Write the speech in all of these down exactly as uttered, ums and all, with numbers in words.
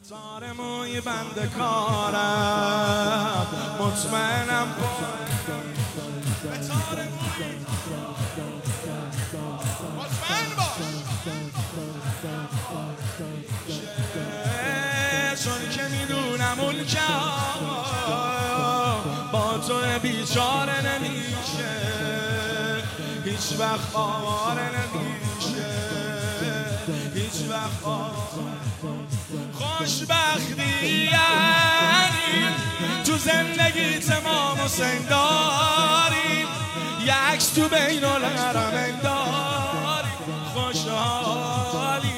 تار موی بند کارم مطمئنم به تار موی مطمئن باش چون که میدونم اون که با تو بیچاره نمیشه هیچ وقت آواره نمیشه هیچ وقت آواره خوشبختی یعنی تو زندگیت ما حسین داریم یه عکس تو بین الحرمین داریم خوشحالی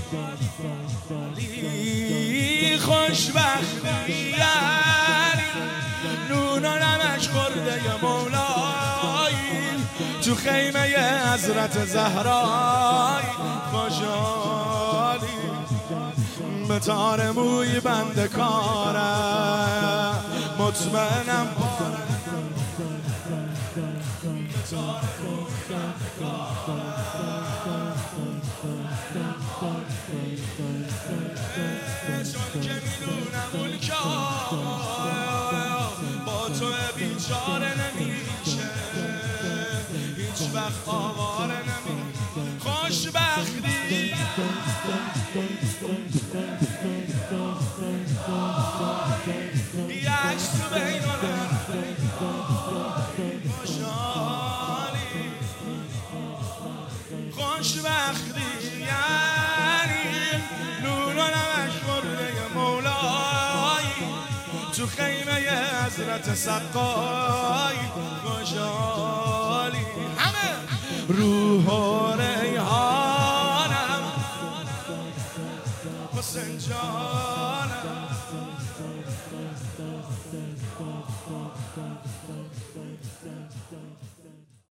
خوشبختی یعنی نون و نمک خورده مولایی تو خیمه حضرت زهرایی خوشحالی به تار موی بند کارم مطمئنم پاره به تار موی بند کارم چون که میدونم اون که با تو بیچاره نمیشه هیچ وقت آواره نمیشه خوشبختی یک تو بین خوشحالی خوشبختی یعنی نور و نمک خورده مولایی تو خیمه حضرت سقایی خوشحالی همه روح و ریحانم حسین جانم